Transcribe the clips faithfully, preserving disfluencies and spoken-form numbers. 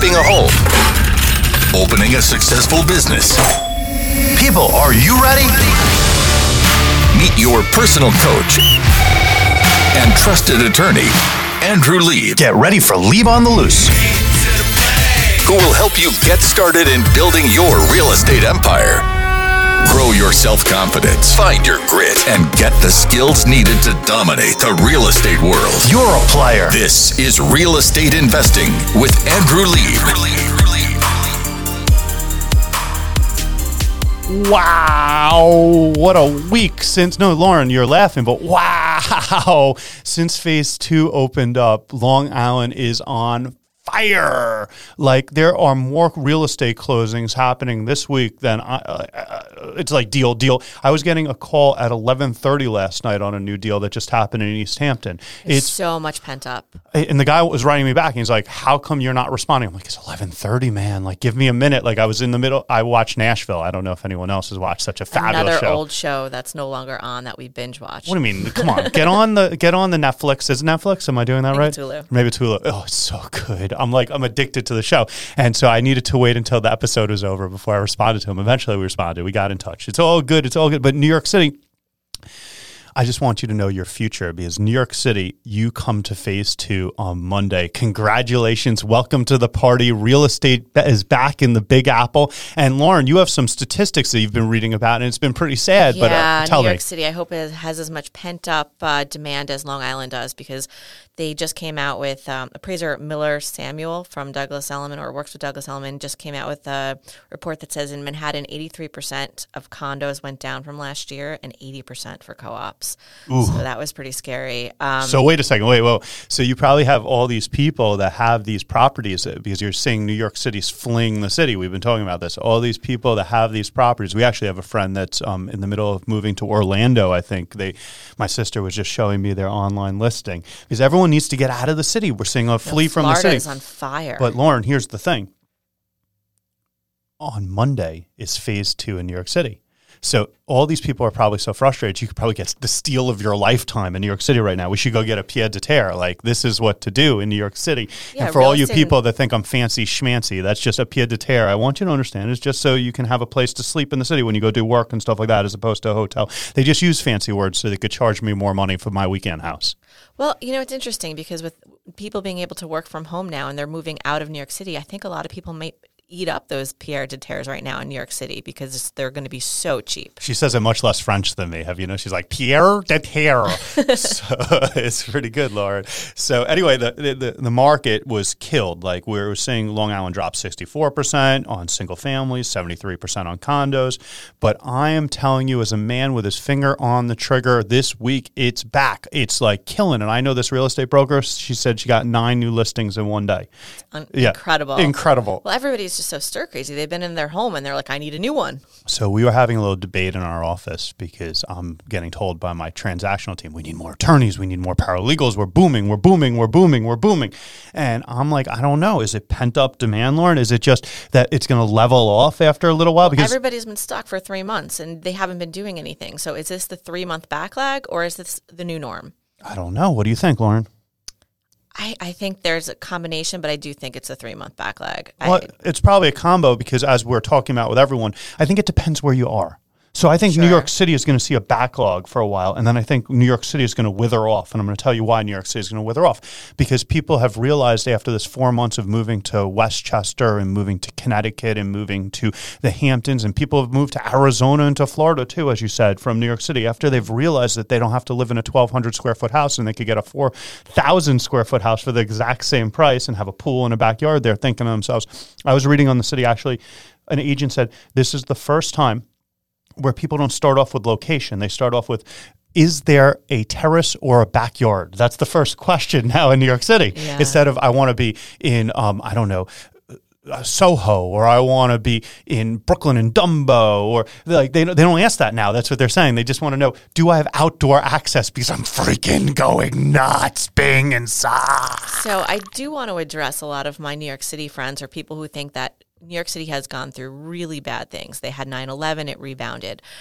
flipping a home, opening a successful business. People, are you ready? Meet your personal coach and trusted attorney, Andrew Lieb. Get ready for Lieb on the Loose, who will help you get started in building your real estate empire. Grow your self-confidence, find your grit, and get the skills needed to dominate the real estate world. You're a player. This is Real Estate Investing with Andrew Lieb. Wow, what a week since, no, Lauren, you're laughing, but wow, since phase two opened up, Long Island is on fire. Like, there are more real estate closings happening this week than I, uh, it's like deal, deal. I was getting a call at eleven thirty last night on a new deal that just happened in East Hampton. It's so much pent up. And the guy was writing me back, and he's like, how come you're not responding? I'm like, it's eleven thirty, man. Like, give me a minute. Like, I was in the middle. I watched Nashville. I don't know if anyone else has watched such a fabulous Another show. old show that's no longer on that we binge watched. What do you mean? Come on. Get on the get on the Netflix. Is it Netflix? Am I doing that I think right? it's Hulu. Maybe it's Hulu. Oh, it's so good. I'm like, I'm addicted to the show. And so I needed to wait until the episode was over before I responded to him. Eventually we responded. We got in touch. It's all good. It's all good. But New York City, I just want you to know your future, because New York City, you come to phase two on Monday. Congratulations. Welcome to the party. Real estate is back in the Big Apple. And Lauren, you have some statistics that you've been reading about, and it's been pretty sad. Yeah, but uh, tell New York me. City, I hope it has as much pent-up uh, demand as Long Island does, because they just came out with, um, appraiser Miller Samuel from Douglas Elliman, or works with Douglas Elliman, just came out with a report that says in Manhattan, eighty-three percent of condos went down from last year and eighty percent for co-ops. Ooh. So that was pretty scary. Um, So wait a second. Wait, whoa. So you probably have all these people that have these properties, because you're saying New York City's fleeing the city. We've been talking about this. All these people that have these properties. We actually have a friend that's um, in the middle of moving to Orlando. I think they, my sister was just showing me their online listing, because everyone needs to get out of the city. We're seeing a flee from the city. Florida's on fire. But Lauren, here's the thing. On Monday is phase two in New York City. So all these people are probably so frustrated. You could probably get the steal of your lifetime in New York City right now. We should go get a pied de terre. Like, this is what to do in New York City. Yeah, and for all you estate- people that think I'm fancy schmancy, that's just a pied de terre. I want you to understand, it's just so you can have a place to sleep in the city when you go do work and stuff like that, as opposed to a hotel. They just use fancy words so they could charge me more money for my weekend house. Well, you know, it's interesting, because with people being able to work from home now and they're moving out of New York City, I think a lot of people might eat up those pied de terres right now in New York City, because they're going to be so cheap. She says it much less French than me. Have you know? She's like, Pierre de terre. So it's pretty good, Lauren. So anyway, the, the the market was killed. Like, we were saying, Long Island dropped sixty-four percent on single families, seventy-three percent on condos. But I am telling you, as a man with his finger on the trigger, this week it's back. It's like killing. And I know this real estate broker, she said she got nine new listings in one day. Un- Yeah. Incredible. Incredible. Well, everybody's just so stir crazy. They've been in their home and they're like, I need a new one. So we were having a little debate in our office, because I'm getting told by my transactional team, we need more attorneys, we need more paralegals, we're booming, we're booming, we're booming, we're booming. And I'm like, I don't know. Is it pent up demand, Lauren? Is it just that it's going to level off after a little while? Because Everybody's been stuck for three months and they haven't been doing anything. So is this the three-month backlog, or is this the new norm? I don't know. What do you think, Lauren? I, I think there's a combination, but I do think it's a three-month backlog. Well, I, it's probably a combo, because as we're talking about with everyone, I think it depends where you are. So I think Sure. New York City is going to see a backlog for a while, and then I think New York City is going to wither off, and I'm going to tell you why New York City is going to wither off. Because people have realized after this four months of moving to Westchester and moving to Connecticut and moving to the Hamptons, and people have moved to Arizona and to Florida too, as you said, from New York City, after they've realized that they don't have to live in a twelve hundred square foot house and they could get a four thousand square foot house for the exact same price and have a pool and a backyard, they're thinking to themselves. I was reading on the city, actually, an agent said, this is the first time where people don't start off with location. They start off with, is there a terrace or a backyard? That's the first question now in New York City. Yeah. Instead of, I want to be in, um, I don't know, uh, Soho, or I want to be in Brooklyn and Dumbo, or like they, they don't ask that now. That's what they're saying. They just want to know, do I have outdoor access, because I'm freaking going nuts being inside. so I do want to address a lot of my New York City friends, or people who think that New York City has gone through really bad things. They had nine eleven, it rebounded.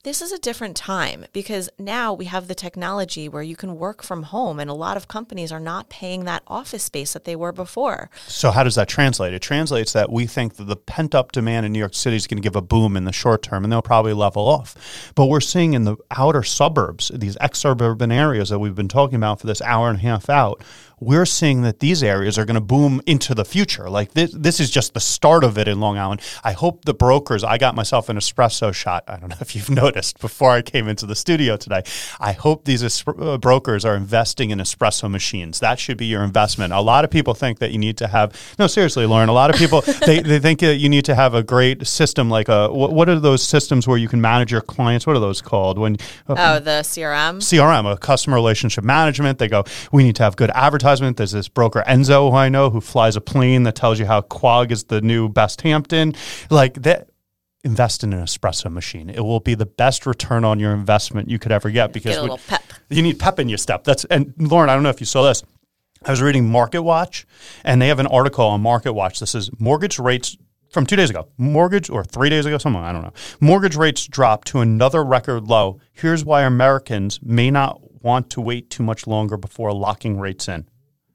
this is a different time because now we have the technology where you can work from home, and a lot of companies are not paying that office space that they were before. So how does that translate? It translates that we think that the pent-up demand in New York City is going to give a boom in the short term, and they'll probably level off. But we're seeing in the outer suburbs, these exurban areas that we've been talking about for this hour and a half out, we're seeing that these areas are going to boom into the future. Like this, this is just the start of it in Long Island. I hope the brokers, I got myself an espresso shot. I don't know if you've noticed before I came into the studio today. I hope these esp- uh, brokers are investing in espresso machines. That should be your investment. A lot of people think that you need to have, no, seriously, Lauren, a lot of people, they, they think that you need to have a great system like a, what, what are those systems where you can manage your clients? What are those called? When uh, Oh, the C R M? C R M, a customer relationship management. They go, we need to have good advertising. There's this broker Enzo who I know who flies a plane that tells you how Quag is the new best Hampton. Like that, invest in an espresso machine. It will be the best return on your investment you could ever get because Get a little pep. You need pep in your step. That's and Lauren, I don't know if you saw this. I was reading Market Watch, and they have an article on Market Watch. This is mortgage rates from two days ago. Mortgage or three days ago, something I don't know. Mortgage rates dropped to another record low. Here's why Americans may not want to wait too much longer before locking rates in.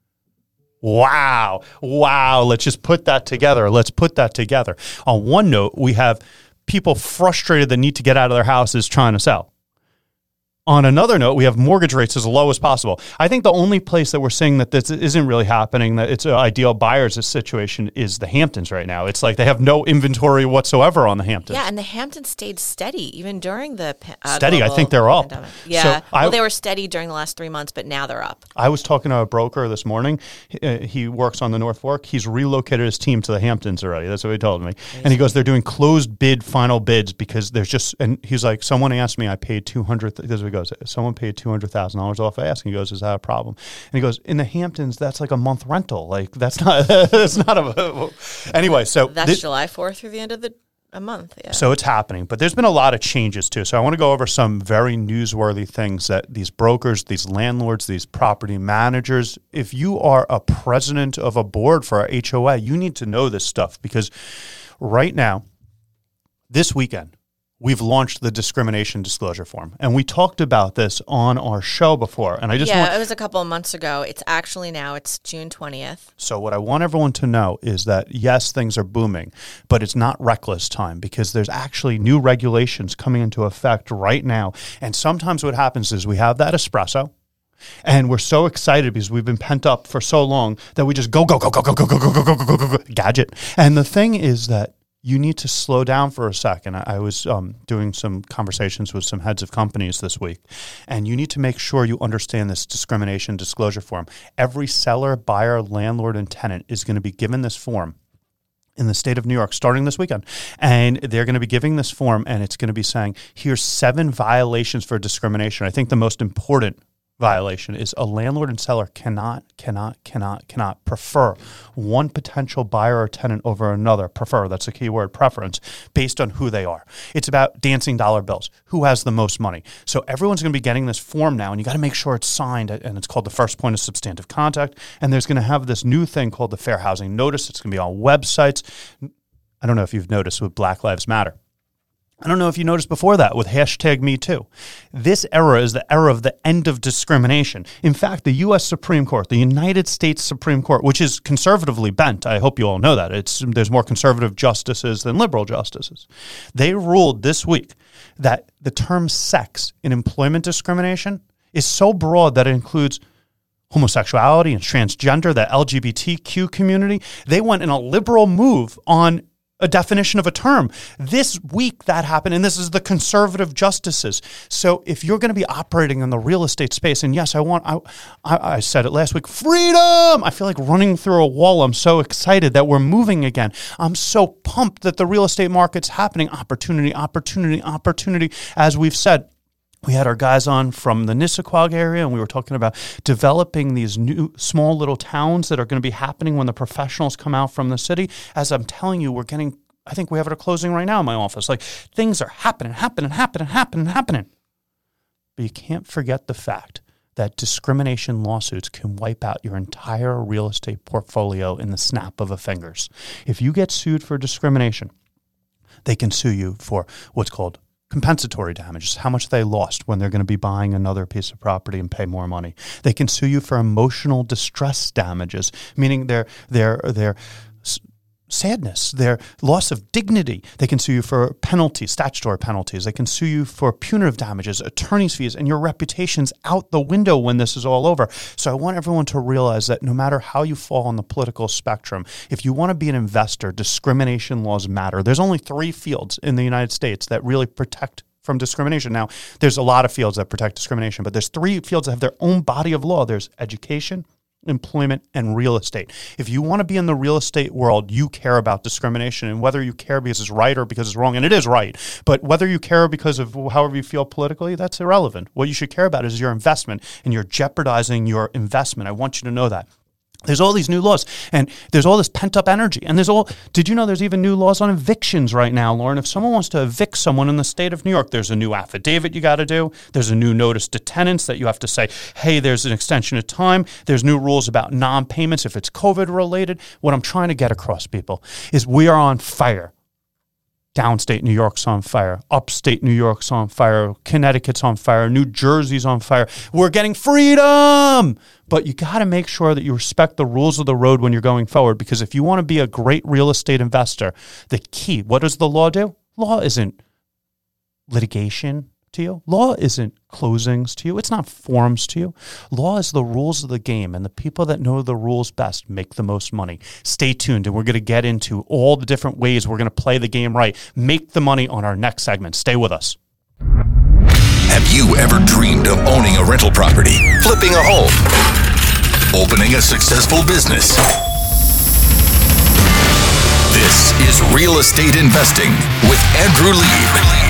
Wow. Wow. Let's just put that together. Let's put that together. On one note, we have people frustrated that need to get out of their houses trying to sell. On another note, we have mortgage rates as low as possible. I think the only place that we're seeing that this isn't really happening, that it's an ideal buyer's situation, is the Hamptons right now. It's like they have no inventory whatsoever on the Hamptons. Yeah, and the Hamptons stayed steady even during the uh, steady. I think they're up. Pandemic. Yeah, so well, I, they were steady during the last three months, but now they're up. I was talking to a broker this morning. He, he works on the North Fork. He's relocated his team to the Hamptons already. That's what he told me. Amazing. And he goes, they're doing closed bid, final bids because there's just. And he's like, someone asked me, I paid two hundred. This is what he goes. Someone paid two hundred thousand dollars off ask. And he goes, is that a problem? And he goes, in the Hamptons, that's like a month rental. Like, that's not, that's not a, anyway, so. That's this, July fourth through the end of the a month, yeah. So it's happening. But there's been a lot of changes, too. So I want to go over some very newsworthy things that these brokers, these landlords, these property managers, if you are a president of a board for a H O A, you need to know this stuff because right now, this weekend, we've launched the discrimination disclosure form. And we talked about this on our show before. And I just Yeah, want, it was a couple of months ago. It's actually now, it's June twentieth. So what I want everyone to know is that, yes, things are booming, but it's not reckless time because there's actually new regulations coming into effect right now. And sometimes what happens is we have that espresso, and we're so excited because we've been pent up for so long that we just go, go, go, go, go, go, go, go, go, go, go, go, go, gadget. And the thing is that you need to slow down for a second. I, I was um, doing some conversations with some heads of companies this week, and you need to make sure you understand this discrimination disclosure form. Every seller, buyer, landlord, and tenant is going to be given this form in the state of New York starting this weekend. And they're going to be giving this form, and it's going to be saying, here's seven violations for discrimination. I think the most important violation is a landlord and seller cannot, cannot, cannot, cannot prefer one potential buyer or tenant over another. Prefer, that's a key word, preference, based on who they are. It's about dancing dollar bills. Who has the most money? So everyone's going to be getting this form now, and you got to make sure it's signed, and it's called the first point of substantive contact. And there's going to have this new thing called the Fair Housing Notice. It's going to be on websites. I don't know if you've noticed with Black Lives Matter. I don't know if you noticed before that with hashtag Me Too. This era is the era of the end of discrimination. In fact, the U S Supreme Court, the United States Supreme Court, which is conservatively bent, I hope you all know that. It's there's more conservative justices than liberal justices. They ruled this week that the term sex in employment discrimination is so broad that it includes homosexuality and transgender, the L G B T Q community. They went in a liberal move on a definition of a term. This week that happened, and this is the conservative justices. So if you're going to be operating in the real estate space, and yes, I want, I, I, I said it last week, freedom! I feel like running through a wall. I'm so excited that we're moving again. I'm so pumped that the real estate market's happening. Opportunity, opportunity, opportunity. As we've said, we had our guys on from the Nissaquag area, and we were talking about developing these new small little towns that are going to be happening when the professionals come out from the city. As I'm telling you, we're getting, I think we have it a closing right now in my office. Like, things are happening, happening, happening, happening, happening. But you can't forget the fact that discrimination lawsuits can wipe out your entire real estate portfolio in the snap of a fingers. If you get sued for discrimination, they can sue you for what's called compensatory damages, how much they lost when they're going to be buying another piece of property and pay more money. They can sue you for emotional distress damages, meaning their their their sadness, their loss of dignity. They can sue you for penalties, statutory penalties. They can sue you for punitive damages, attorney's fees, and your reputation's out the window when this is all over. So I want everyone to realize that no matter how you fall on the political spectrum, if you want to be an investor, discrimination laws matter. There's only three fields in the United States that really protect from discrimination. Now, there's a lot of fields that protect discrimination, but there's three fields that have their own body of law. There's education, employment, and real estate. If you want to be in the real estate world, you care about discrimination, and whether you care because it's right or because it's wrong, and it is right, but whether you care because of however you feel politically, that's irrelevant. What you should care about is your investment, and you're jeopardizing your investment. I want you to know that. There's all these new laws, and there's all this pent-up energy, and there's all, did you know there's even new laws on evictions right now, Lauren? If someone wants to evict someone in the state of New York, there's a new affidavit you got to do. There's a new notice to tenants that you have to say, hey, there's an extension of time. There's new rules about non-payments if it's COVID-related. What I'm trying to get across, people, is we are on fire. Downstate New York's on fire. Upstate New York's on fire. Connecticut's on fire. New Jersey's on fire. We're getting freedom! But you got to make sure that you respect the rules of the road when you're going forward, because if you want to be a great real estate investor, the key, what does the law do? Law isn't litigation to you. Law isn't closings to you. It's not forms to you. Law is the rules of the game, and the people that know the rules best make the most money. Stay tuned, and we're going to get into all the different ways we're going to play the game right, make the money on our next segment. Stay with us. Have you ever dreamed of owning a rental property, flipping a home, opening a successful business? This is Real Estate Investing with Andrew Lieb.